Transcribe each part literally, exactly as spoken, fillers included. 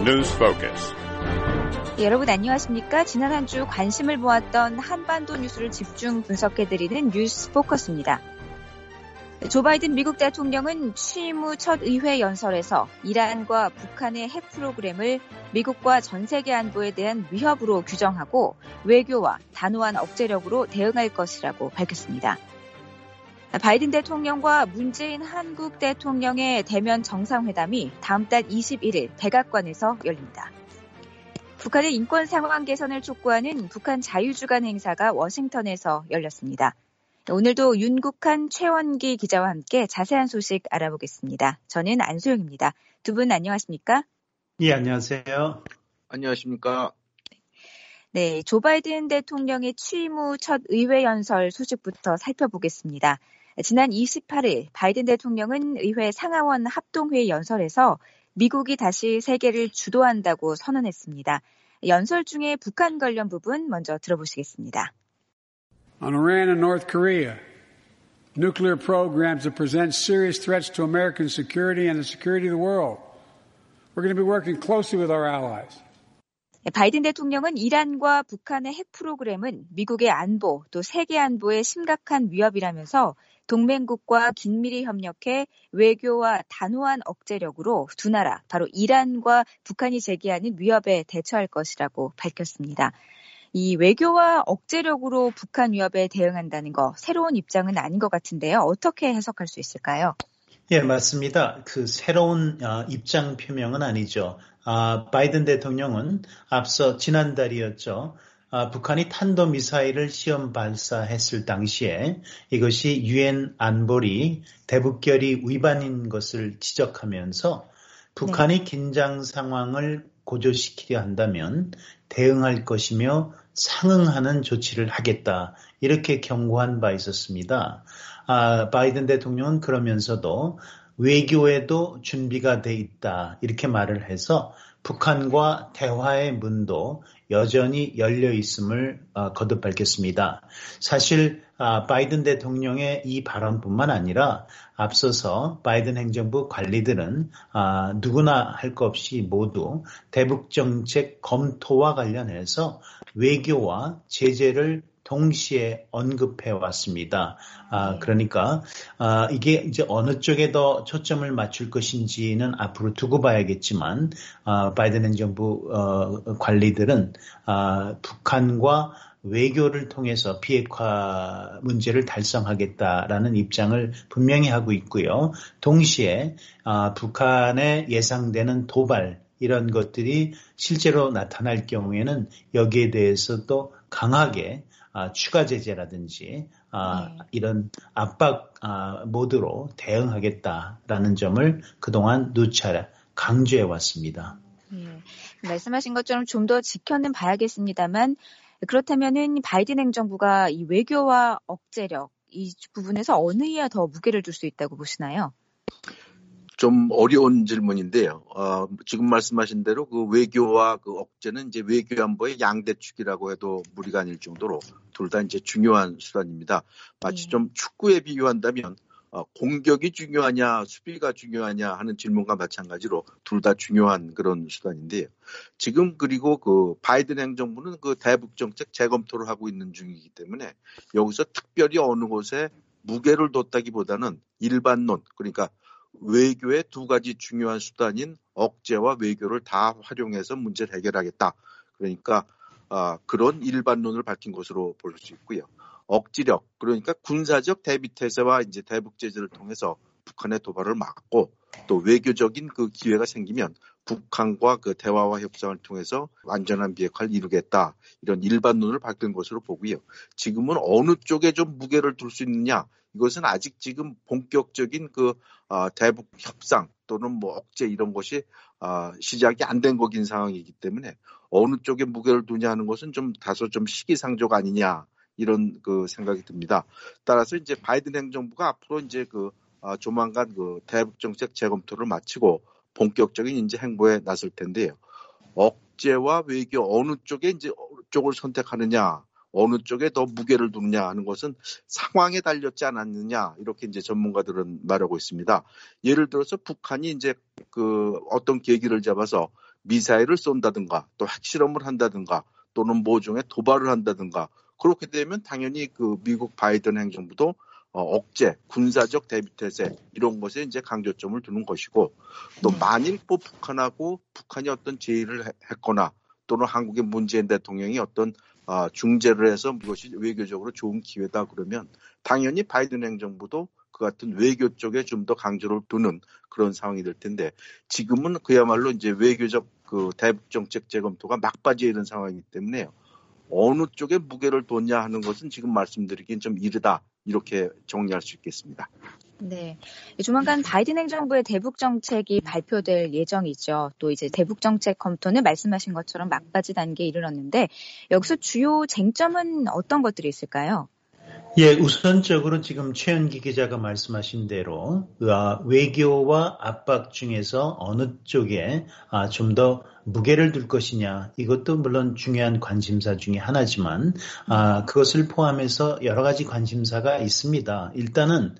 News Focus. 네, 여러분 안녕하십니까? 지난 한 주 관심을 모았던 한반도 뉴스를 집중 분석해드리는 뉴스 포커스입니다. 조 바이든 미국 대통령은 취임 후 첫 의회 연설에서 이란과 북한의 핵 프로그램을 미국과 전 세계 안보에 대한 위협으로 규정하고 외교와 단호한 억제력으로 대응할 것이라고 밝혔습니다. 바이든 대통령과 문재인 한국 대통령의 대면 정상회담이 다음 달 이십일 일 백악관에서 열립니다. 북한의 인권 상황 개선을 촉구하는 북한 자유주간 행사가 워싱턴에서 열렸습니다. 오늘도 윤국한 최원기 기자와 함께 자세한 소식 알아보겠습니다. 저는 안소영입니다. 두 분 안녕하십니까? 예, 안녕하세요. 안녕하십니까? 네, 조 바이든 대통령의 취임 후 첫 의회 연설 소식부터 살펴보겠습니다. 지난 이십팔 일 바이든 대통령은 의회 상하원 합동회의 연설에서 미국이 다시 세계를 주도한다고 선언했습니다. 연설 중에 북한 관련 부분 먼저 들어보시겠습니다. On Iran and North Korea, nuclear programs that present serious threats to American security and the security of the world. We're going to be working closely with our allies. 바이든 대통령은 이란과 북한의 핵 프로그램은 미국의 안보 또 세계 안보에 심각한 위협이라면서 동맹국과 긴밀히 협력해 외교와 단호한 억제력으로 두 나라, 바로 이란과 북한이 제기하는 위협에 대처할 것이라고 밝혔습니다. 이 외교와 억제력으로 북한 위협에 대응한다는 거 새로운 입장은 아닌 것 같은데요. 어떻게 해석할 수 있을까요? 예, 맞습니다. 그 새로운 입장 표명은 아니죠. 아, 바이든 대통령은 앞서 지난달이었죠. 아, 북한이 탄도미사일을 시험 발사했을 당시에 이것이 유엔 안보리 대북결의 위반인 것을 지적하면서 북한이 네. 긴장 상황을 고조시키려 한다면 대응할 것이며 상응하는 조치를 하겠다. 이렇게 경고한 바 있었습니다. 아, 바이든 대통령은 그러면서도 외교에도 준비가 돼 있다. 이렇게 말을 해서 북한과 대화의 문도 여전히 열려 있음을 어, 거듭 밝혔습니다. 사실 아, 바이든 대통령의 이 발언뿐만 아니라 앞서서 바이든 행정부 관리들은 아, 누구나 할 것 없이 모두 대북 정책 검토와 관련해서 외교와 제재를 동시에 언급해 왔습니다. 아, 그러니까 아, 이게 이제 어느 쪽에 더 초점을 맞출 것인지는 앞으로 두고 봐야겠지만 아, 바이든 행정부 어, 관리들은 아, 북한과 외교를 통해서 비핵화 문제를 달성하겠다라는 입장을 분명히 하고 있고요. 동시에 아, 북한의 예상되는 도발 이런 것들이 실제로 나타날 경우에는 여기에 대해서 또 강하게 아, 추가 제재라든지 아, 네. 이런 압박 아, 모드로 대응하겠다라는 점을 그동안 누차 강조해 왔습니다. 네. 말씀하신 것처럼 좀 더 지켜는 봐야겠습니다만 그렇다면은 바이든 행정부가 이 외교와 억제력 이 부분에서 어느 이에 더 무게를 둘 수 있다고 보시나요? 좀 어려운 질문인데요. 어, 지금 말씀하신 대로 그 외교와 그 억제는 이제 외교 안보의 양대축이라고 해도 무리가 아닐 정도로 둘 다 이제 중요한 수단입니다. 마치 좀 축구에 비유한다면 어, 공격이 중요하냐 수비가 중요하냐 하는 질문과 마찬가지로 둘 다 중요한 그런 수단인데요. 지금 그리고 그 바이든 행정부는 그 대북 정책 재검토를 하고 있는 중이기 때문에 여기서 특별히 어느 곳에 무게를 뒀다기보다는 일반론 그러니까 외교의 두 가지 중요한 수단인 억제와 외교를 다 활용해서 문제를 해결하겠다. 그러니까 아, 그런 일반론을 밝힌 것으로 볼 수 있고요. 억지력 그러니까 군사적 대비태세와 이제 대북 제재를 통해서 북한의 도발을 막고 또 외교적인 그 기회가 생기면 북한과 그 대화와 협상을 통해서 완전한 비핵화를 이루겠다. 이런 일반론을 밝힌 것으로 보고요. 지금은 어느 쪽에 좀 무게를 둘 수 있느냐? 이것은 아직 지금 본격적인 그 어, 대북 협상 또는 뭐 억제 이런 것이 어, 시작이 안 된 거긴 상황이기 때문에 어느 쪽에 무게를 두냐 하는 것은 좀 다소 좀 시기상조가 아니냐 이런 그 생각이 듭니다. 따라서 이제 바이든 행정부가 앞으로 이제 그 어, 조만간 그 대북 정책 재검토를 마치고 본격적인 이제 행보에 나설 텐데요. 억제와 외교 어느 쪽에 이제 쪽을 선택하느냐, 어느 쪽에 더 무게를 두느냐 하는 것은 상황에 달렸지 않았느냐 이렇게 이제 전문가들은 말하고 있습니다. 예를 들어서 북한이 이제 그 어떤 계기를 잡아서 미사일을 쏜다든가 또 핵실험을 한다든가 또는 모종의 도발을 한다든가 그렇게 되면 당연히 그 미국 바이든 행정부도 어, 억제, 군사적 대비태세 이런 것에 이제 강조점을 두는 것이고 또 만일 뭐 북한하고 북한이 어떤 제의를 했거나 또는 한국의 문재인 대통령이 어떤 어, 중재를 해서 이것이 외교적으로 좋은 기회다 그러면 당연히 바이든 행정부도 그 같은 외교 쪽에 좀 더 강조를 두는 그런 상황이 될 텐데 지금은 그야말로 이제 외교적 그 대북 정책 재검토가 막바지에 이른 상황이기 때문에요. 어느 쪽에 무게를 뒀냐 하는 것은 지금 말씀드리긴 좀 이르다 이렇게 정리할 수 있겠습니다. 네, 조만간 바이든 행정부의 대북 정책이 발표될 예정이죠. 또 이제 대북 정책 검토는 말씀하신 것처럼 막바지 단계에 이르렀는데 여기서 주요 쟁점은 어떤 것들이 있을까요? 예, 우선적으로 지금 최현기 기자가 말씀하신 대로 외교와 압박 중에서 어느 쪽에 좀 더 무게를 둘 것이냐 이것도 물론 중요한 관심사 중에 하나지만 그것을 포함해서 여러 가지 관심사가 있습니다. 일단은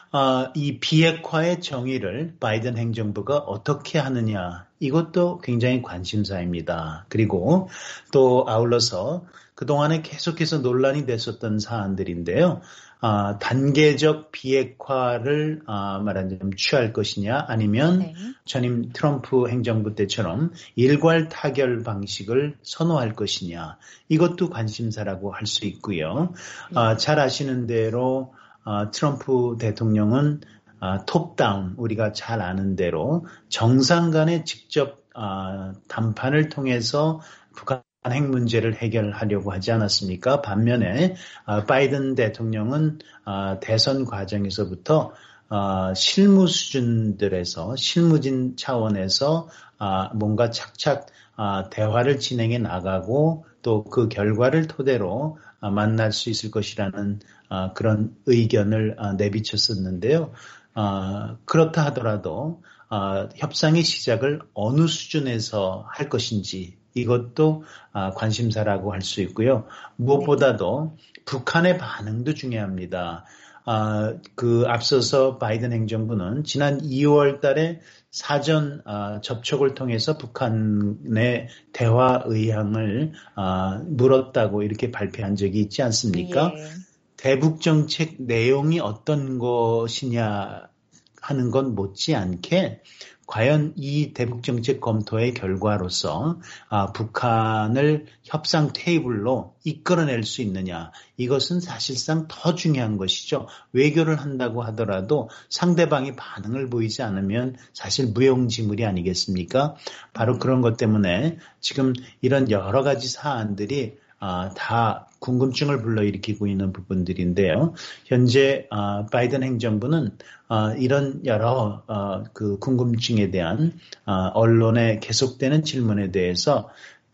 이 비핵화의 정의를 바이든 행정부가 어떻게 하느냐 이것도 굉장히 관심사입니다. 그리고 또 아울러서 그동안에 계속해서 논란이 됐었던 사안들인데요. 아, 단계적 비핵화를 아, 말하자면 취할 것이냐 아니면 네. 전임 트럼프 행정부 때처럼 일괄 타결 방식을 선호할 것이냐 이것도 관심사라고 할 수 있고요. 네. 아, 잘 아시는 대로 아, 트럼프 대통령은 아, 톱다운 우리가 잘 아는 대로 정상 간의 직접 아, 담판을 통해서 북한 핵 문제를 해결하려고 하지 않았습니까? 반면에 아, 바이든 대통령은 아, 대선 과정에서부터 아, 실무 수준들에서 실무진 차원에서 아, 뭔가 착착 아, 대화를 진행해 나가고 또 그 결과를 토대로 아, 만날 수 있을 것이라는 아, 그런 의견을 아, 내비쳤었는데요. 아, 그렇다 하더라도 아, 협상의 시작을 어느 수준에서 할 것인지 이것도 관심사라고 할 수 있고요. 무엇보다도 북한의 반응도 중요합니다. 아, 그 앞서서 바이든 행정부는 지난 이월 달에 사전 아, 접촉을 통해서 북한의 대화 의향을 아, 물었다고 이렇게 발표한 적이 있지 않습니까? 예. 대북 정책 내용이 어떤 것이냐 하는 건 못지않게 과연 이 대북 정책 검토의 결과로서 아, 북한을 협상 테이블로 이끌어낼 수 있느냐 이것은 사실상 더 중요한 것이죠. 외교를 한다고 하더라도 상대방이 반응을 보이지 않으면 사실 무용지물이 아니겠습니까? 바로 그런 것 때문에 지금 이런 여러 가지 사안들이 아, 다 궁금증을 불러일으키고 있는 부분들인데요. 현재 아, 바이든 행정부는 아, 이런 여러 아, 그 궁금증에 대한 아, 언론의 계속되는 질문에 대해서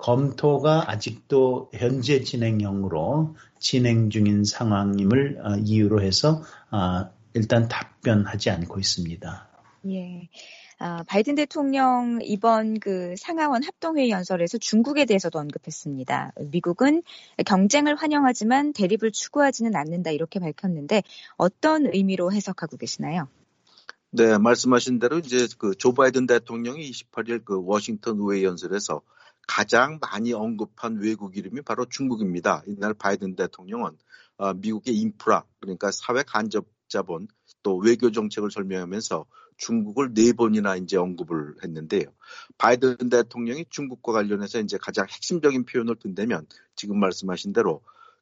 검토가 아직도 현재 진행형으로 진행 중인 상황임을 아, 이유로 해서 아, 일단 답변하지 않고 있습니다. 예. 아, 바이든 대통령 이번 그 상하원 합동회의 연설에서 중국에 대해서도 언급했습니다. 미국은 경쟁을 환영하지만 대립을 추구하지는 않는다 이렇게 밝혔는데 어떤 의미로 해석하고 계시나요? 네, 말씀하신 대로 이제 그 조 바이든 대통령이 이십팔 일 그 워싱턴 의회 연설에서 가장 많이 언급한 외국 이름이 바로 중국입니다. 이날 바이든 대통령은 미국의 인프라 그러니까 사회 간접 자본 또 외교 정책을 설명하면서 중국을 네 번이나 이제 언급을 했는데요. 바이든 대통령이 중국과 관련해서 이제 가장 핵심적인 표현을 든다면 지금 말씀하신 대로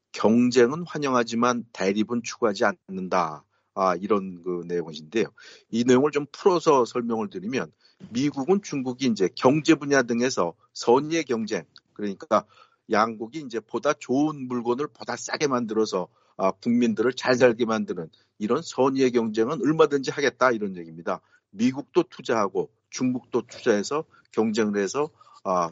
경쟁은 환영하지만 대립은 추구하지 않는다. 아, 이런 그 내용인데요. 이 내용을 좀 풀어서 설명을 드리면 미국은 중국이 이제 경제 분야 등에서 선의의 경쟁 그러니까 양국이 이제 보다 좋은 물건을 보다 싸게 만들어서 아, 국민들을 잘 살게 만드는 이런 선의의 경쟁은 얼마든지 하겠다 이런 얘기입니다. 미국도 투자하고 중국도 투자해서 경쟁을 해서 아,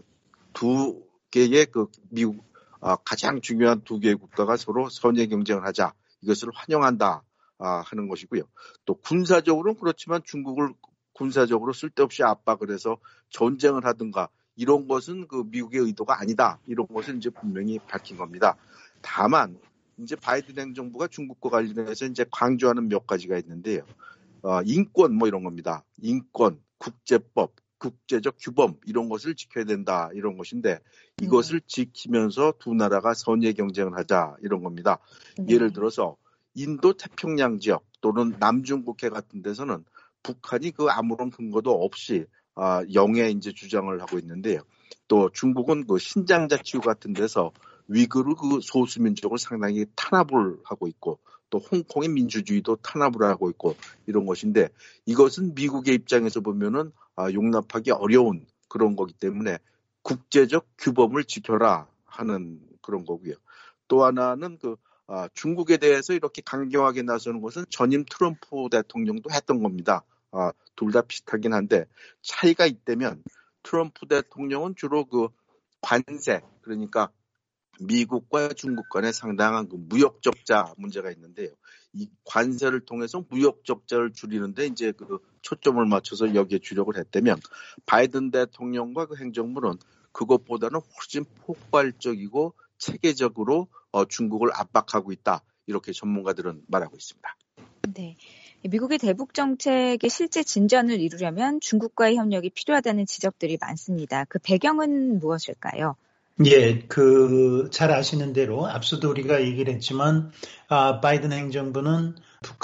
두 개의 그 미국 아, 가장 중요한 두 개의 국가가 서로 선의의 경쟁을 하자 이것을 환영한다 아, 하는 것이고요. 또 군사적으로는 그렇지만 중국을 군사적으로 쓸데없이 압박을 해서 전쟁을 하든가 이런 것은 그 미국의 의도가 아니다 이런 것을 이제 분명히 밝힌 겁니다. 다만 이제 바이든 행정부가 중국과 관련해서 이제 강조하는 몇 가지가 있는데요. 어, 인권 뭐 이런 겁니다. 인권, 국제법, 국제적 규범 이런 것을 지켜야 된다 이런 것인데 이것을 네. 지키면서 두 나라가 선의 경쟁을 하자 이런 겁니다. 네. 예를 들어서 인도 태평양 지역 또는 남중국해 같은 데서는 북한이 그 아무런 근거도 없이 아, 영해 이제 주장을 하고 있는데요. 또 중국은 그 신장 자치구 같은 데서 위구르 그 소수민족을 상당히 탄압을 하고 있고 또 홍콩의 민주주의도 탄압을 하고 있고 이런 것인데 이것은 미국의 입장에서 보면은 아, 용납하기 어려운 그런 거기 때문에 국제적 규범을 지켜라 하는 그런 거고요. 또 하나는 그 아, 중국에 대해서 이렇게 강경하게 나서는 것은 전임 트럼프 대통령도 했던 겁니다. 아, 둘 다 비슷하긴 한데 차이가 있다면 트럼프 대통령은 주로 그 관세 그러니까 미국과 중국 간에 상당한 그 무역 적자 문제가 있는데요. 이 관세를 통해서 무역 적자를 줄이는데 이제 그 초점을 맞춰서 여기에 주력을 했다면 바이든 대통령과 그 행정부는 그것보다는 훨씬 폭발적이고 체계적으로 어, 중국을 압박하고 있다. 이렇게 전문가들은 말하고 있습니다. 네. 미국의 대북 정책의 실제 진전을 이루려면 중국과의 협력이 필요하다는 지적들이 많습니다. 그 배경은 무엇일까요? 예, 그, 잘 아시는 대로 앞서도 우리가 얘기를 했지만, 아, 바이든 행정부는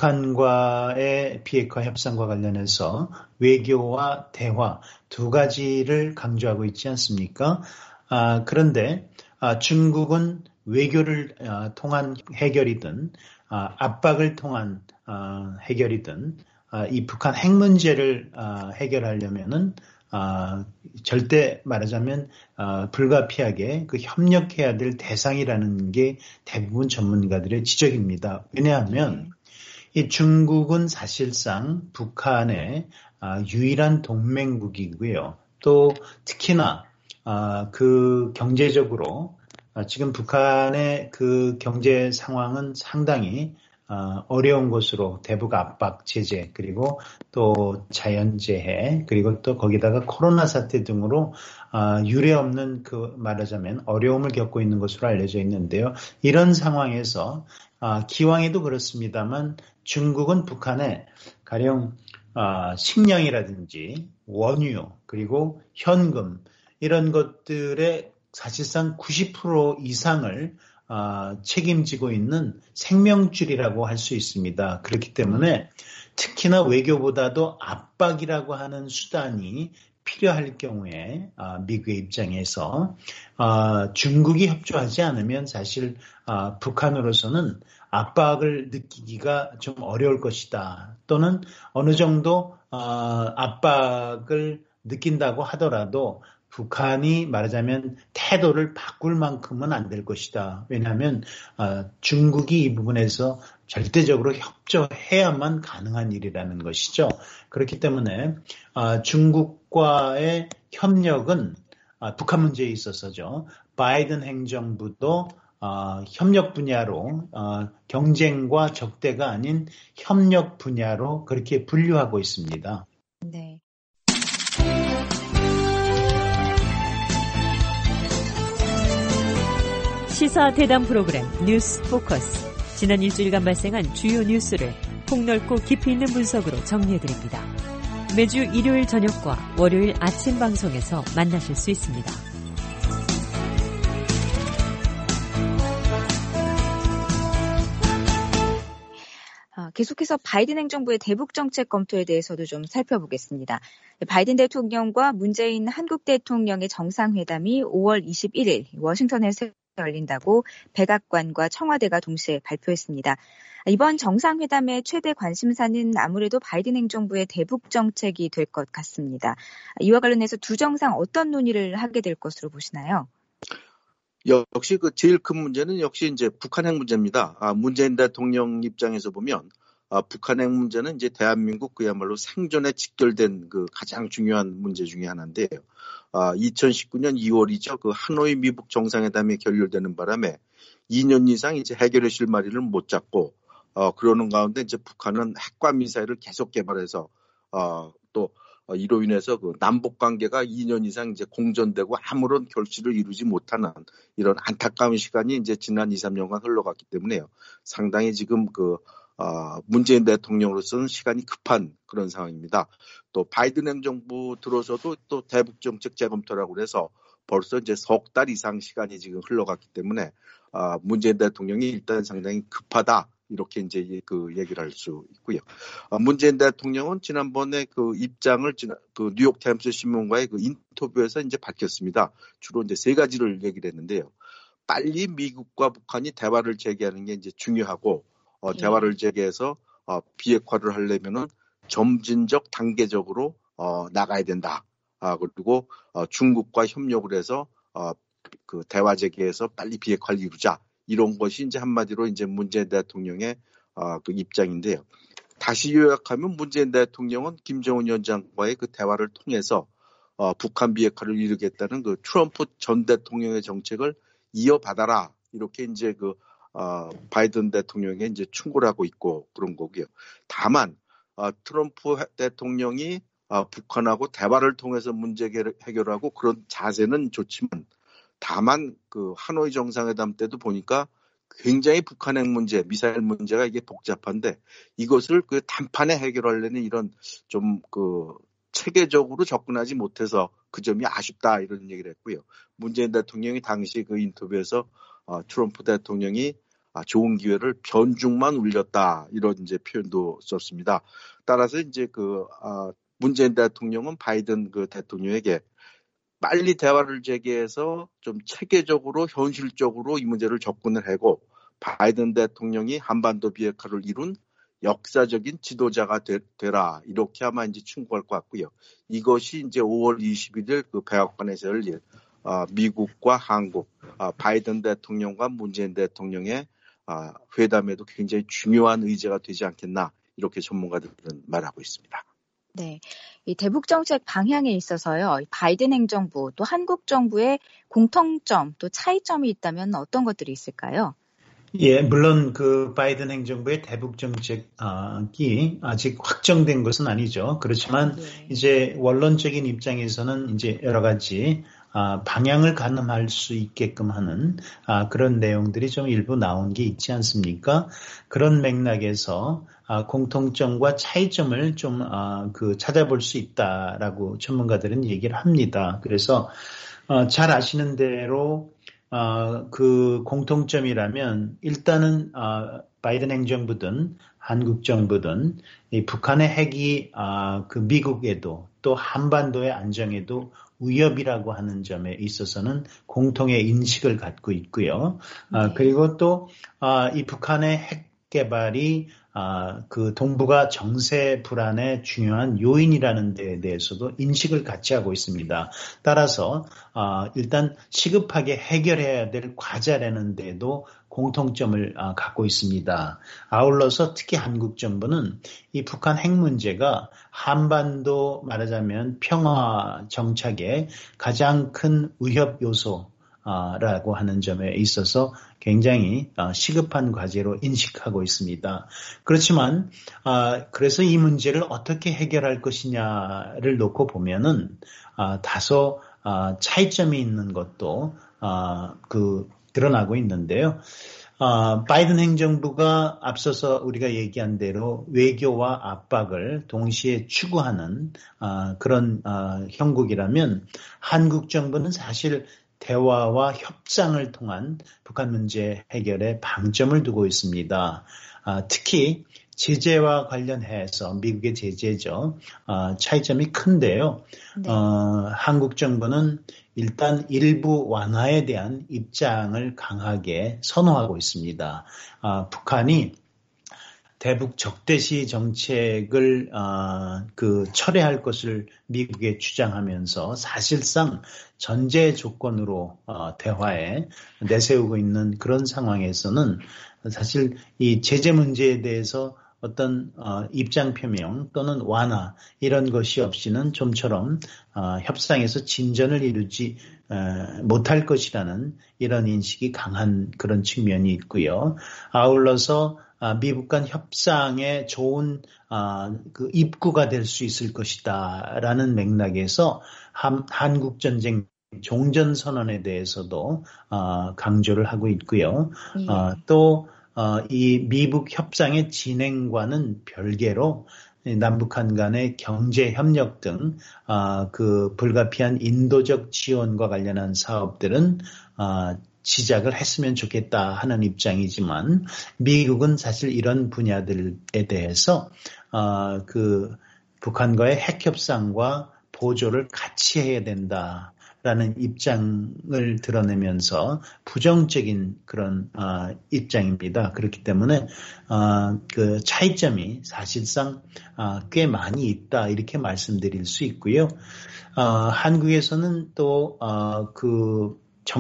북한과의 비핵화 협상과 관련해서 외교와 대화 두 가지를 강조하고 있지 않습니까? 아, 그런데, 아, 중국은 외교를 아, 통한 해결이든, 아, 압박을 통한 아, 해결이든, 아, 이 북한 핵 문제를 아, 해결하려면은 아, 절대 말하자면 아, 불가피하게 그 협력해야 될 대상이라는 게 대부분 전문가들의 지적입니다. 왜냐하면 이 중국은 사실상 북한의 아, 유일한 동맹국이고요. 또 특히나 아, 그 경제적으로 아, 지금 북한의 그 경제 상황은 상당히 어, 어려운 것으로 대북 압박 제재 그리고 또 자연재해 그리고 또 거기다가 코로나 사태 등으로 어, 유례 없는 그 말하자면 어려움을 겪고 있는 것으로 알려져 있는데요. 이런 상황에서 어, 기왕에도 그렇습니다만 중국은 북한에 가령 어, 식량이라든지 원유 그리고 현금 이런 것들의 사실상 구십 퍼센트 이상을 어, 책임지고 있는 생명줄이라고 할 수 있습니다. 그렇기 때문에 특히나 외교보다도 압박이라고 하는 수단이 필요할 경우에 어, 미국의 입장에서 어, 중국이 협조하지 않으면 사실 어, 북한으로서는 압박을 느끼기가 좀 어려울 것이다. 또는 어느 정도 어, 압박을 느낀다고 하더라도 북한이 말하자면 태도를 바꿀 만큼은 안 될 것이다. 왜냐하면 어, 중국이 이 부분에서 절대적으로 협조해야만 가능한 일이라는 것이죠. 그렇기 때문에 어, 중국과의 협력은 어, 북한 문제에 있어서죠. 바이든 행정부도 어, 협력 분야로 어, 경쟁과 적대가 아닌 협력 분야로 그렇게 분류하고 있습니다. 네. 시사 대담 프로그램 뉴스 포커스. 지난 일주일간 발생한 주요 뉴스를 폭넓고 깊이 있는 분석으로 정리해드립니다. 매주 일요일 저녁과 월요일 아침 방송에서 만나실 수 있습니다. 계속해서 바이든 행정부의 대북 정책 검토에 대해서도 좀 살펴보겠습니다. 바이든 대통령과 문재인 한국 대통령의 정상회담이 오월 이십일일 워싱턴에서 열린다고 백악관과 청와대가 동시에 발표했습니다. 이번 정상회담의 최대 관심사는 아무래도 바이든 행정부의 대북 정책이 될 것 같습니다. 이와 관련해서 두 정상 어떤 논의를 하게 될 것으로 보시나요? 역시 그 제일 큰 문제는 역시 이제 북한 핵 문제입니다. 아, 문재인 대통령 입장에서 보면 아, 북한 핵 문제는 이제 대한민국 그야말로 생존에 직결된 그 가장 중요한 문제 중에 하나인데요. 아, 이천십구년 이월이죠. 그 하노이 미북 정상회담이 결렬되는 바람에 이 년 이상 이제 해결의 실마리를 못 잡고 어, 그러는 가운데 이제 북한은 핵과 미사일을 계속 개발해서 어, 또 어, 이로 인해서 그 남북 관계가 이 년 이상 이제 공전되고 아무런 결실을 이루지 못하는 이런 안타까운 시간이 이제 지난 이, 삼 년간 흘러갔기 때문에요. 상당히 지금 그 어, 문재인 대통령으로서는 시간이 급한 그런 상황입니다. 또 바이든 행정부 들어서도 또 대북 정책 재검토라고 해서 벌써 이제 석 달 이상 시간이 지금 흘러갔기 때문에 어, 문재인 대통령이 일단 상당히 급하다. 이렇게 이제 그 얘기를 할 수 있고요. 어, 문재인 대통령은 지난번에 그 입장을 그 뉴욕 타임스 신문과의 그 인터뷰에서 이제 밝혔습니다. 주로 이제 세 가지를 얘기를 했는데요. 빨리 미국과 북한이 대화를 재개하는 게 이제 중요하고 어, 대화를 재개해서 어, 비핵화를 하려면은 점진적 단계적으로 어, 나가야 된다. 아, 그리고 어, 중국과 협력을 해서 어, 그 대화 재개해서 빨리 비핵화를 이루자. 이런 것이 이제 한마디로 이제 문재인 대통령의 어, 그 입장인데요. 다시 요약하면 문재인 대통령은 김정은 위원장과의 그 대화를 통해서 어, 북한 비핵화를 이루겠다는 그 트럼프 전 대통령의 정책을 이어받아라. 이렇게 이제 그 어, 바이든 대통령에 이제 충고를 하고 있고 그런 거고요. 다만 어, 트럼프 대통령이 어, 북한하고 대화를 통해서 문제 해결하고 그런 자세는 좋지만 다만 그 하노이 정상회담 때도 보니까 굉장히 북한 핵 문제, 미사일 문제가 이게 복잡한데 이것을 그 단판에 해결하려는 이런 좀 그 체계적으로 접근하지 못해서 그 점이 아쉽다 이런 얘기를 했고요. 문재인 대통령이 당시 그 인터뷰에서 어, 트럼프 대통령이 아, 좋은 기회를 변죽만 울렸다 이런 이제 표현도 썼습니다. 따라서 이제 그 아, 문재인 대통령은 바이든 그 대통령에게 빨리 대화를 재개해서 좀 체계적으로 현실적으로 이 문제를 접근을 하고 바이든 대통령이 한반도 비핵화를 이룬 역사적인 지도자가 되, 되라 이렇게 아마 이제 충고할 것 같고요. 이것이 이제 오월 이십일일 그 백악관에서 열릴 어, 미국과 한국 어, 바이든 대통령과 문재인 대통령의 어, 회담에도 굉장히 중요한 의제가 되지 않겠나 이렇게 전문가들은 말하고 있습니다. 네, 이 대북 정책 방향에 있어서요, 바이든 행정부 또 한국 정부의 공통점 또 차이점이 있다면 어떤 것들이 있을까요? 예, 물론 그 바이든 행정부의 대북 정책이 아직 확정된 것은 아니죠. 그렇지만 네. 이제 원론적인 입장에서는 이제 여러 가지 방향을 가늠할 수 있게끔 하는 그런 내용들이 좀 일부 나온 게 있지 않습니까? 그런 맥락에서 공통점과 차이점을 좀 그 찾아볼 수 있다라고 전문가들은 얘기를 합니다. 그래서 잘 아시는 대로 어, 그 공통점이라면 일단은 어, 바이든 행정부든 한국 정부든 이 북한의 핵이 어, 그 미국에도 또 한반도의 안정에도 위협이라고 하는 점에 있어서는 공통의 인식을 갖고 있고요. 네. 어, 그리고 또 이 어, 북한의 핵 개발이 아, 그 동북아 정세 불안의 중요한 요인이라는 데에 대해서도 인식을 같이 하고 있습니다. 따라서 아, 일단 시급하게 해결해야 될 과제라는 데도 공통점을 아, 갖고 있습니다. 아울러서 특히 한국 정부는 이 북한 핵 문제가 한반도 말하자면 평화 정착의 가장 큰 위협 요소 라고 하는 점에 있어서 굉장히 시급한 과제로 인식하고 있습니다. 그렇지만 그래서 이 문제를 어떻게 해결할 것이냐를 놓고 보면은 다소 차이점이 있는 것도 그 드러나고 있는데요. 바이든 행정부가 앞서서 우리가 얘기한 대로 외교와 압박을 동시에 추구하는 그런 형국이라면 한국 정부는 사실 대화와 협상을 통한 북한 문제 해결에 방점을 두고 있습니다. 아, 특히 제재와 관련해서 미국의 제재죠. 아, 차이점이 큰데요. 네. 어, 한국 정부는 일단 일부 완화에 대한 입장을 강하게 선호하고 있습니다. 아, 북한이 대북 적대시 정책을 어, 그 철회할 것을 미국에 주장하면서 사실상 전제 조건으로 어, 대화에 내세우고 있는 그런 상황에서는 사실 이 제재 문제에 대해서 어떤 어, 입장 표명 또는 완화 이런 것이 없이는 좀처럼 어, 협상에서 진전을 이루지 어, 못할 것이라는 이런 인식이 강한 그런 측면이 있고요. 아울러서 미북 간 협상에 좋은 그 입구가 될 수 있을 것이다라는 맥락에서 한국 전쟁 종전 선언에 대해서도 강조를 하고 있고요. 예. 또 어, 이 미북 협상의 진행과는 별개로 남북한 간의 경제 협력 등 어, 그 불가피한 인도적 지원과 관련한 사업들은 어, 시작을 했으면 좋겠다 하는 입장이지만 미국은 사실 이런 분야들에 대해서 어, 그 북한과의 핵 협상과 보조를 같이 해야 된다라는 입장을 드러내면서 부정적인 그런 어, 입장입니다. 그렇기 때문에 어, 그 차이점이 사실상 어, 꽤 많이 있다 이렇게 말씀드릴 수 있고요. 어, 한국에서는 또 어, 그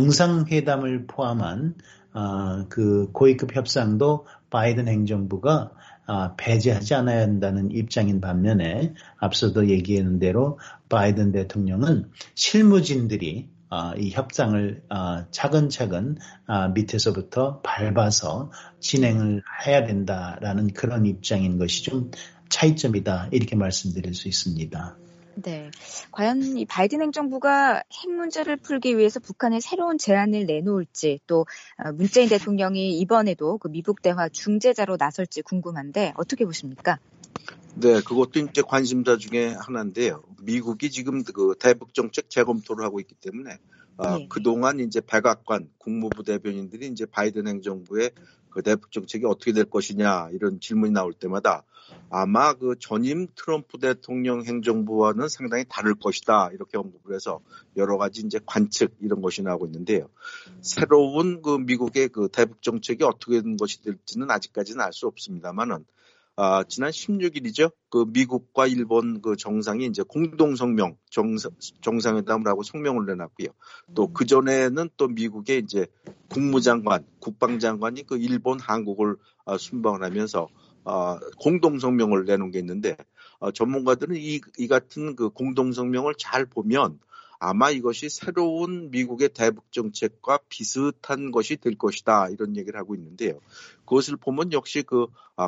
정상회담을 포함한 어, 그 고위급 협상도 바이든 행정부가 어, 배제하지 않아야 한다는 입장인 반면에 앞서도 얘기한 대로 바이든 대통령은 실무진들이 어, 이 협상을 어, 차근차근 어, 밑에서부터 밟아서 진행을 해야 된다라는 그런 입장인 것이 좀 차이점이다 이렇게 말씀드릴 수 있습니다. 네, 과연 이 바이든 행정부가 핵 문제를 풀기 위해서 북한에 새로운 제안을 내놓을지 또 문재인 대통령이 이번에도 그 미북 대화 중재자로 나설지 궁금한데 어떻게 보십니까? 네, 그것도 이제 관심사 중에 하나인데요. 미국이 지금 그 대북 정책 재검토를 하고 있기 때문에 아, 그동안 이제 백악관 국무부 대변인들이 이제 바이든 행정부의 그 대북 정책이 어떻게 될 것이냐 이런 질문이 나올 때마다 아마 그 전임 트럼프 대통령 행정부와는 상당히 다를 것이다 이렇게 언급을 해서 여러 가지 이제 관측 이런 것이 나오고 있는데요. 새로운 그 미국의 그 대북 정책이 어떻게 된 것이 될지는 아직까지는 알 수 없습니다만은. 아, 지난 십육 일이죠. 그 미국과 일본 그 정상이 이제 공동 성명, 정상, 정상회담을 하고 성명을 내놨고요. 또 그 전에는 또 미국의 이제 국무장관, 국방장관이 그 일본, 한국을 아, 순방을 하면서 아, 공동 성명을 내놓은 게 있는데 아, 전문가들은 이, 이 같은 그 공동 성명을 잘 보면 아마 이것이 새로운 미국의 대북 정책과 비슷한 것이 될 것이다 이런 얘기를 하고 있는데요. 그것을 보면 역시 그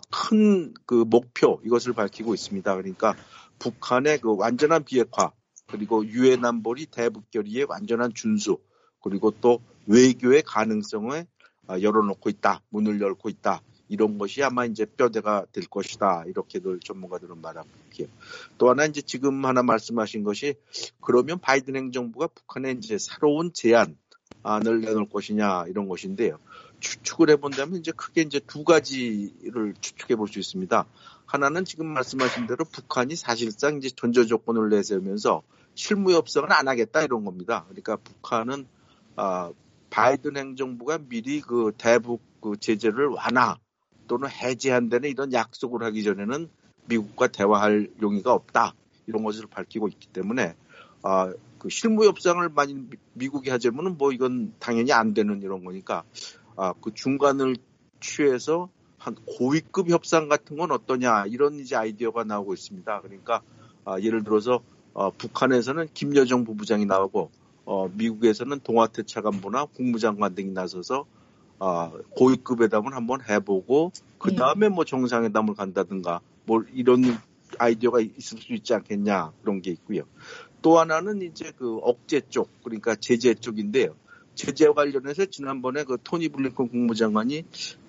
큰 그 목표 이것을 밝히고 있습니다. 그러니까 북한의 그 완전한 비핵화 그리고 유엔 안보리 대북 결의의 완전한 준수 그리고 또 외교의 가능성을 열어놓고 있다, 문을 열고 있다. 이런 것이 아마 이제 뼈대가 될 것이다. 이렇게들 전문가들은 말하고 있고요. 또 하나 이제 지금 하나 말씀하신 것이 그러면 바이든 행정부가 북한에 이제 새로운 제안을 내놓을 것이냐 이런 것인데요. 추측을 해본다면 이제 크게 이제 두 가지를 추측해 볼 수 있습니다. 하나는 지금 말씀하신 대로 북한이 사실상 이제 전제 조건을 내세우면서 실무 협상을 안 하겠다 이런 겁니다. 그러니까 북한은 아, 바이든 행정부가 미리 그 대북 그 제재를 완화 또는 해제한다는 이런 약속을 하기 전에는 미국과 대화할 용의가 없다. 이런 것을 밝히고 있기 때문에 아, 그 실무 협상을 만약 미국이 하자면은 뭐 이건 당연히 안 되는 이런 거니까 아, 그 중간을 취해서 한 고위급 협상 같은 건 어떠냐 이런 이제 아이디어가 나오고 있습니다. 그러니까 아, 예를 들어서 어, 북한에서는 김여정 부부장이 나오고 어, 미국에서는 동아태 차관보나 국무장관 등이 나서서 어, 고위급 회담을 한번 해보고 그 다음에 뭐 정상회담을 간다든가 뭐 이런 아이디어가 있을 수 있지 않겠냐 그런 게 있고요. 또 하나는 이제 그 억제 쪽 그러니까 제재 쪽인데요. 제재와 관련해서 지난번에 그 토니 블링컨 국무장관이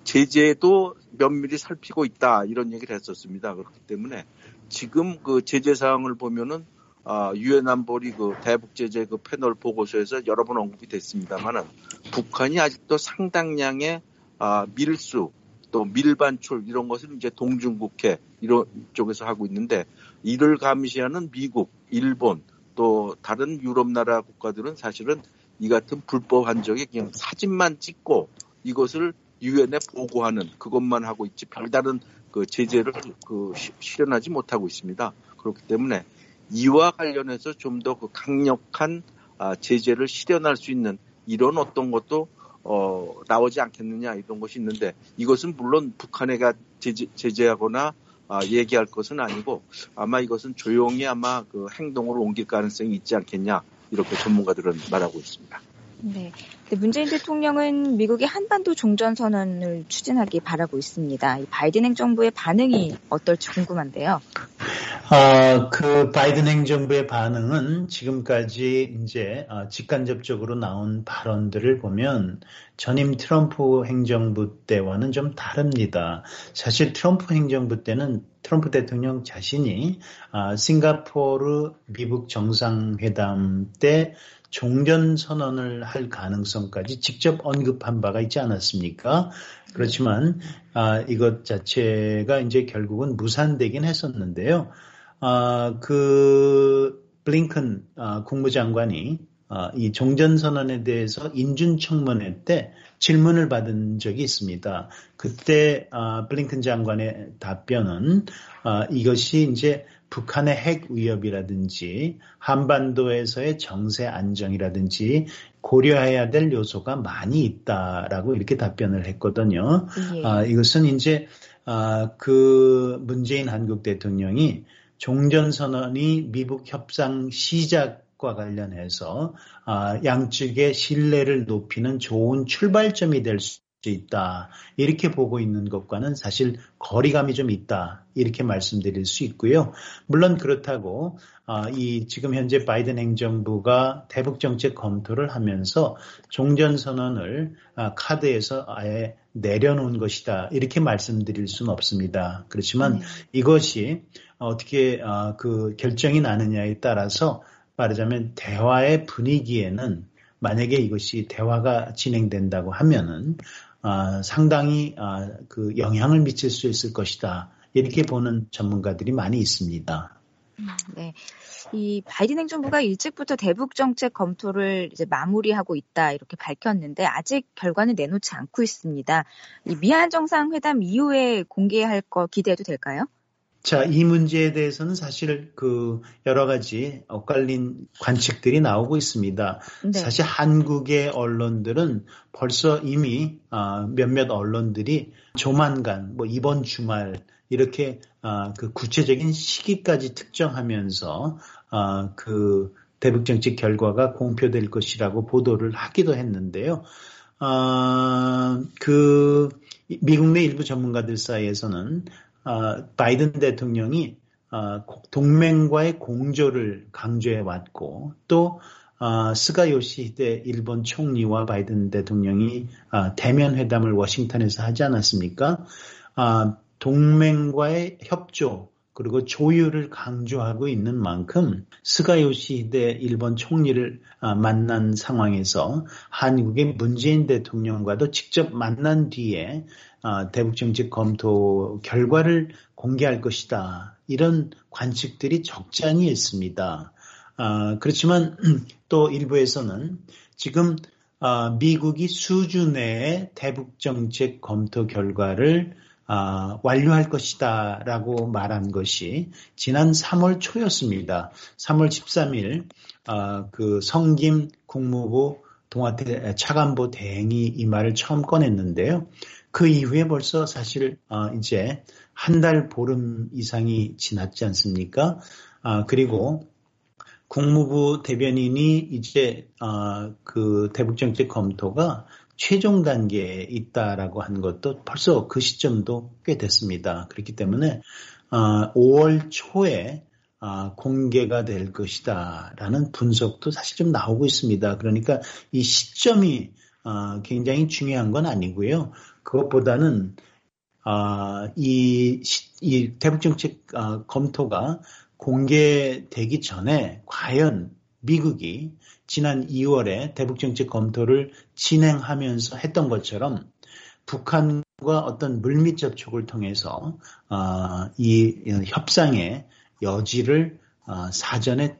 제재도 면밀히 살피고 있다 이런 얘기를 했었습니다. 그렇기 때문에 지금 그 제재 사항을 보면은 아, 유엔 안보리 그 대북 제재 그 패널 보고서에서 여러 번 언급이 됐습니다만은 북한이 아직도 상당량의 아, 밀수 또 밀반출 이런 것을 이제 동중국해 이런 쪽에서 하고 있는데 이를 감시하는 미국, 일본 또 다른 유럽 나라 국가들은 사실은 이 같은 불법 한정에 그냥 사진만 찍고 이것을 유엔에 보고하는 그것만 하고 있지 별다른 그 제재를 그 실현하지 못하고 있습니다. 그렇기 때문에 이와 관련해서 좀 더 그 강력한 아, 제재를 실현할 수 있는 이런 어떤 것도 어, 나오지 않겠느냐 이런 것이 있는데 이것은 물론 북한에가 제재, 제재하거나 아, 얘기할 것은 아니고 아마 이것은 조용히 아마 그 행동으로 옮길 가능성이 있지 않겠냐 이렇게 전문가들은 말하고 있습니다. 네. 문재인 대통령은 미국이 한반도 종전선언을 추진하기 바라고 있습니다. 이 바이든 행정부의 반응이 어떨지 궁금한데요. 어, 그 바이든 행정부의 반응은 지금까지 이제 어, 직간접적으로 나온 발언들을 보면 전임 트럼프 행정부 때와는 좀 다릅니다. 사실 트럼프 행정부 때는 트럼프 대통령 자신이 어, 싱가포르 미국 정상회담 때 종전 선언을 할 가능성까지 직접 언급한 바가 있지 않았습니까? 그렇지만 아, 이것 자체가 이제 결국은 무산되긴 했었는데요. 아, 그 블링컨 아, 국무장관이 아, 이 종전선언에 대해서 인준청문회 때 질문을 받은 적이 있습니다. 그때 아, 블링컨 장관의 답변은 아, 이것이 이제 북한의 핵 위협이라든지 한반도에서의 정세 안정이라든지 고려해야 될 요소가 많이 있다라고 이렇게 답변을 했거든요. 예. 아, 이것은 이제 아, 그 문재인 한국 대통령이 종전선언이 미국 협상 시작과 관련해서 아, 양측의 신뢰를 높이는 좋은 출발점이 될 수 있다. 이렇게 보고 있는 것과는 사실 거리감이 좀 있다. 이렇게 말씀드릴 수 있고요. 물론 그렇다고 아, 이 지금 현재 바이든 행정부가 대북 정책 검토를 하면서 종전선언을 아, 카드에서 아예 내려놓은 것이다. 이렇게 말씀드릴 수는 없습니다. 그렇지만 네. 이것이 어떻게 아, 그 결정이 나느냐에 따라서 말하자면 대화의 분위기에는 만약에 이것이 대화가 진행된다고 하면은 아, 상당히 아, 그 영향을 미칠 수 있을 것이다. 이렇게 보는 전문가들이 많이 있습니다. 네. 이 바이든 행정부가 일찍부터 대북 정책 검토를 이제 마무리하고 있다 이렇게 밝혔는데 아직 결과는 내놓지 않고 있습니다. 이 미한 정상회담 이후에 공개할 거 기대해도 될까요? 자, 이 문제에 대해서는 사실 그 여러 가지 엇갈린 관측들이 나오고 있습니다. 네. 사실 한국의 언론들은 벌써 이미 몇몇 언론들이 조만간 뭐 이번 주말 이렇게 그 구체적인 시기까지 특정하면서 그 대북 정책 결과가 공표될 것이라고 보도를 하기도 했는데요. 그 미국 내 일부 전문가들 사이에서는 어, 바이든 대통령이 어, 동맹과의 공조를 강조해 왔고 또 어, 스가 요시히데 일본 총리와 바이든 대통령이 어, 대면 회담을 워싱턴에서 하지 않았습니까? 어, 동맹과의 협조 그리고 조율을 강조하고 있는 만큼 스가 요시히데 일본 총리를 어, 만난 상황에서 한국의 문재인 대통령과도 직접 만난 뒤에 어, 대북 정책 검토 결과를 공개할 것이다. 이런 관측들이 적잖이 있습니다. 어, 그렇지만 또 일부에서는 지금 어, 미국이 수주 내에 대북 정책 검토 결과를 어, 완료할 것이다 라고 말한 것이 지난 삼월 초였습니다. 삼월 십삼일 어, 그 성김 국무부 동아태 차관보 대행이 이 말을 처음 꺼냈는데요. 그 이후에 벌써 사실 어, 이제 한 달 보름 이상이 지났지 않습니까? 어, 그리고 국무부 대변인이 이제 어, 그 대북 정책 검토가 최종 단계에 있다라고 한 것도 벌써 그 시점도 꽤 됐습니다. 그렇기 때문에 어, 오월 초에 어, 공개가 될 것이다라는 분석도 사실 좀 나오고 있습니다. 그러니까 이 시점이 어, 굉장히 중요한 건 아니고요. 그것보다는 어, 이, 이 대북 정책 어, 검토가 공개되기 전에 과연 미국이 지난 이월에 대북 정책 검토를 진행하면서 했던 것처럼 북한과 어떤 물밑 접촉을 통해서 어, 이 협상의 여지를 어, 사전에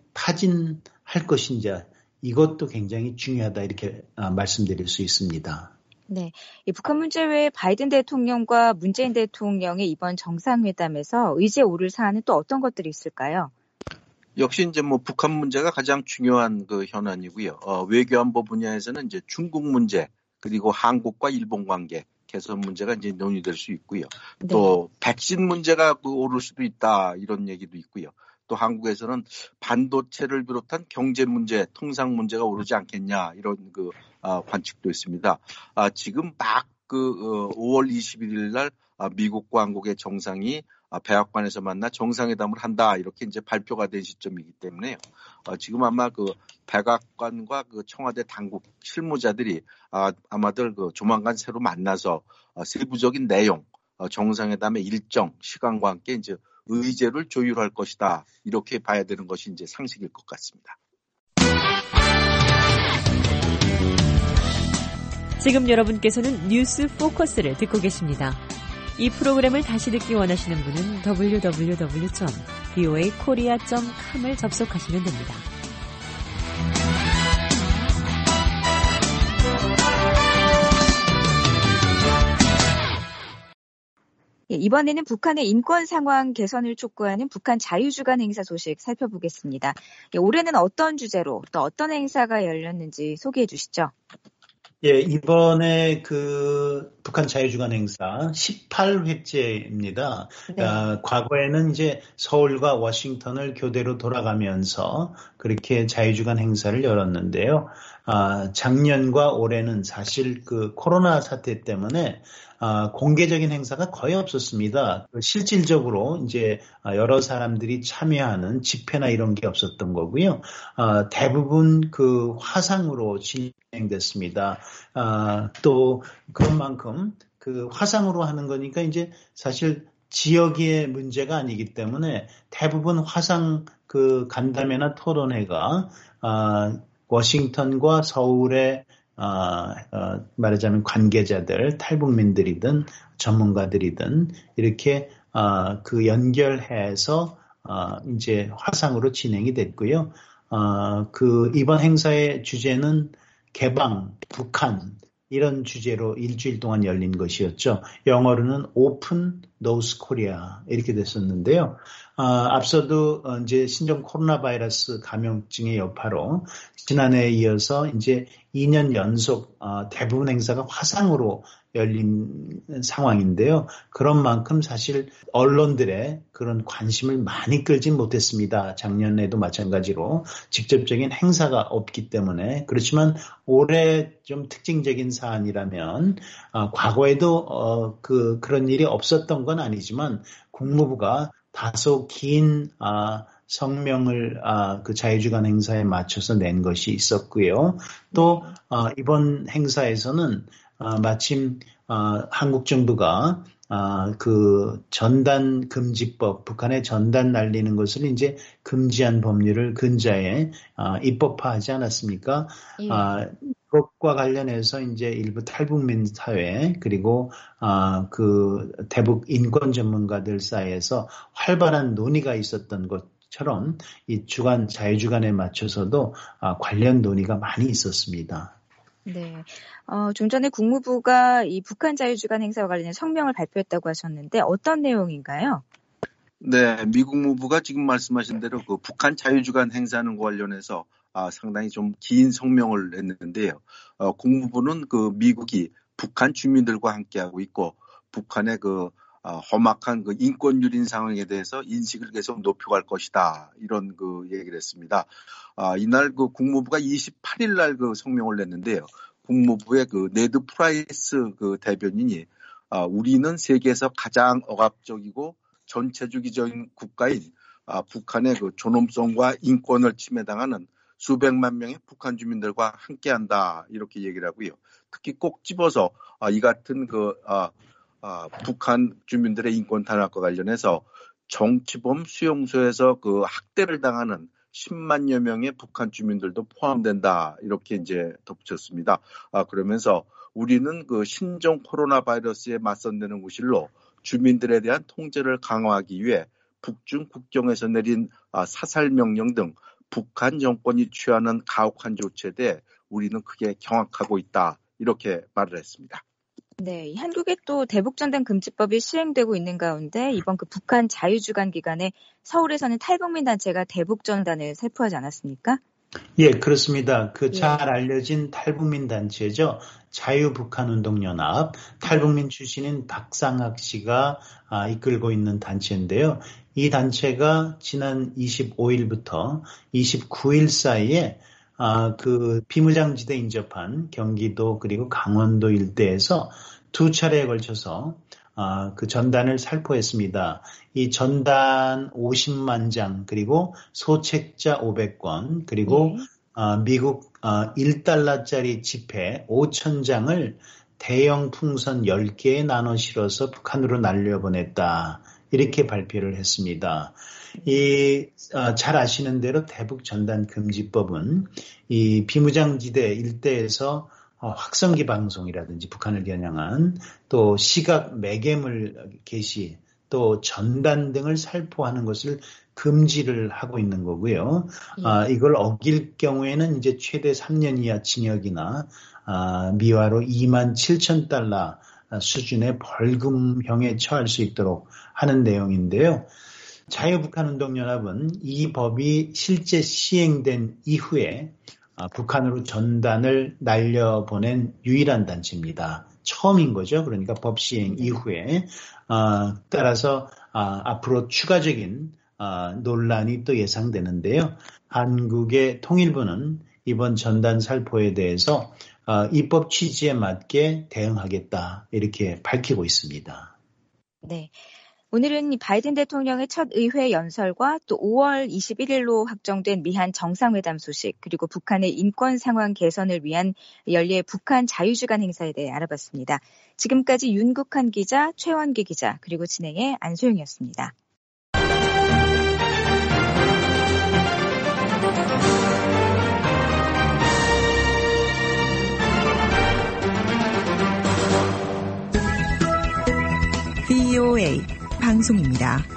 타진할 것인지 이것도 굉장히 중요하다 이렇게 어, 말씀드릴 수 있습니다. 네, 이 북한 문제 외에 바이든 대통령과 문재인 대통령의 이번 정상회담에서 의제에 오를 사안은 또 어떤 것들이 있을까요? 역시 이제 뭐 북한 문제가 가장 중요한 그 현안이고요. 어, 외교안보 분야에서는 이제 중국 문제 그리고 한국과 일본 관계 개선 문제가 이제 논의될 수 있고요. 네. 또 백신 문제가 그 오를 수도 있다 이런 얘기도 있고요. 또 한국에서는 반도체를 비롯한 경제 문제, 통상 문제가 오르지 않겠냐 이런 그 아, 관측도 있습니다. 아, 지금 막 그 어, 오월 이십일일 날 아, 미국과 한국의 정상이 백악관에서 만나 정상회담을 한다 이렇게 이제 발표가 된 시점이기 때문에요. 어, 지금 아마 그 백악관과 그 청와대 당국 실무자들이 아, 아마들 그 조만간 새로 만나서 어, 세부적인 내용, 어, 정상회담의 일정, 시간과 함께 이제 의제를 조율할 것이다 이렇게 봐야 되는 것이 이제 상식일 것 같습니다. 지금 여러분께서는 뉴스 포커스를 듣고 계십니다. 이 프로그램을 다시 듣기 원하시는 분은 더블유 더블유 더블유 점 브이오에이 코리아 점 컴을 접속하시면 됩니다. 예, 이번에는 북한의 인권 상황 개선을 촉구하는 북한 자유주간 행사 소식 살펴보겠습니다. 예, 올해는 어떤 주제로 또 어떤 행사가 열렸는지 소개해 주시죠. 예, 이번에 그 북한 자유주간 행사 십팔 회째입니다. 네. 아, 과거에는 이제 서울과 워싱턴을 교대로 돌아가면서 그렇게 자유주간 행사를 열었는데요. 아, 작년과 올해는 사실 그 코로나 사태 때문에 아, 공개적인 행사가 거의 없었습니다. 실질적으로 이제 여러 사람들이 참여하는 집회나 이런 게 없었던 거고요. 아, 대부분 그 화상으로 진행됐습니다. 아, 또 그런 만큼 그 화상으로 하는 거니까 이제 사실 지역의 문제가 아니기 때문에 대부분 화상 그 간담회나 토론회가 아, 워싱턴과 서울의 아, 어, 말하자면 관계자들, 탈북민들이든 전문가들이든 이렇게 아, 그 연결해서 아, 이제 화상으로 진행이 됐고요. 아, 그 이번 행사의 주제는 개방, 북한 이런 주제로 일주일 동안 열린 것이었죠. 영어로는 Open North Korea 이렇게 됐었는데요. 아, 앞서도 이제 신종 코로나 바이러스 감염증의 여파로 지난해에 이어서 이제 이 년 연속 아, 대부분 행사가 화상으로 열린 상황인데요. 그런 만큼 사실 언론들의 그런 관심을 많이 끌진 못했습니다. 작년에도 마찬가지로 직접적인 행사가 없기 때문에. 그렇지만 올해 좀 특징적인 사안이라면 아, 과거에도 어, 그 그런 일이 없었던 건 아니지만 국무부가 다소 긴 아, 성명을 아, 그 자유주간 행사에 맞춰서 낸 것이 있었고요. 또 아, 이번 행사에서는 아, 마침 아, 한국 정부가 아, 그 전단 금지법, 북한에 전단 날리는 것을 이제 금지한 법률을 근자에 아, 입법화하지 않았습니까? 예. 아, 그것과 관련해서 이제 일부 탈북민 사회 그리고 아, 그 대북 인권 전문가들 사이에서 활발한 논의가 있었던 것처럼 이 주간 자유주간에 맞춰서도 아, 관련 논의가 많이 있었습니다. 네. 어, 좀 전에 국무부가 이 북한 자유주간 행사와 관련해 성명을 발표했다고 하셨는데 어떤 내용인가요? 네, 미 국무부가 지금 말씀하신 대로 그 북한 자유주간 행사는 관련해서 아, 상당히 좀 긴 성명을 냈는데요. 어, 국무부는 그 미국이 북한 주민들과 함께하고 있고 북한의 그 어, 험악한 그 인권 유린 상황에 대해서 인식을 계속 높여갈 것이다 이런 그 얘기를 했습니다. 아, 이날 그 국무부가 이십팔 일 날 그 성명을 냈는데요. 국무부의 그 네드 프라이스 그 대변인이 아, 우리는 세계에서 가장 억압적이고 전체주의적인 국가인 아, 북한의 그 존엄성과 인권을 침해당하는 수백만 명의 북한 주민들과 함께한다 이렇게 얘기를 하고요. 특히 꼭 집어서 아, 이 같은 그 아, 아, 북한 주민들의 인권 탄압과 관련해서 정치범 수용소에서 그 학대를 당하는 십만여 명의 북한 주민들도 포함된다 이렇게 이제 덧붙였습니다. 아, 그러면서 우리는 그 신종 코로나 바이러스에 맞선대는 구실로 주민들에 대한 통제를 강화하기 위해 북중 국경에서 내린 아, 사살 명령 등 북한 정권이 취하는 가혹한 조치에 대해 우리는 크게 경악하고 있다 이렇게 말을 했습니다. 네, 한국에 또 대북전단 금지법이 시행되고 있는 가운데 이번 그 북한 자유주간 기간에 서울에서는 탈북민 단체가 대북전단을 살포하지 않았습니까? 예, 그렇습니다. 그 예. 잘 알려진 탈북민 단체죠. 자유북한운동연합, 탈북민 출신인 박상학 씨가 아, 이끌고 있는 단체인데요. 이 단체가 지난 이십오 일부터 이십구 일 사이에 아, 그 비무장지대 인접한 경기도 그리고 강원도 일대에서 두 차례에 걸쳐서 어, 그 전단을 살포했습니다. 이 전단 오십만 장, 그리고 소책자 오백 권, 그리고 네. 어, 미국 어, 일 달러짜리 지폐 오천 장을 대형 풍선 열 개에 나눠 실어서 북한으로 날려보냈다. 이렇게 발표를 했습니다. 이, 어, 잘 아시는 대로 대북 전단 금지법은 이 비무장지대 일대에서 어, 확성기 방송이라든지 북한을 겨냥한 또 시각 매개물 게시 또 전단 등을 살포하는 것을 금지를 하고 있는 거고요. 예. 아, 이걸 어길 경우에는 이제 최대 삼 년 이하 징역이나 아, 미화로 이만 칠천 달러 수준의 벌금형에 처할 수 있도록 하는 내용인데요. 자유북한운동연합은 이 법이 실제 시행된 이후에 북한으로 전단을 날려보낸 유일한 단체입니다. 처음인 거죠. 그러니까 법 시행 이후에. 따라서 앞으로 추가적인 논란이 또 예상되는데요. 한국의 통일부는 이번 전단 살포에 대해서 입법 취지에 맞게 대응하겠다 이렇게 밝히고 있습니다. 네. 오늘은 바이든 대통령의 첫 의회 연설과 또 오월 이십일일로 확정된 미한 정상회담 소식, 그리고 북한의 인권 상황 개선을 위한 연례 북한 자유주간 행사에 대해 알아봤습니다. 지금까지 윤국한 기자, 최원기 기자, 그리고 진행의 안소영이었습니다. 브이오에이 방송입니다.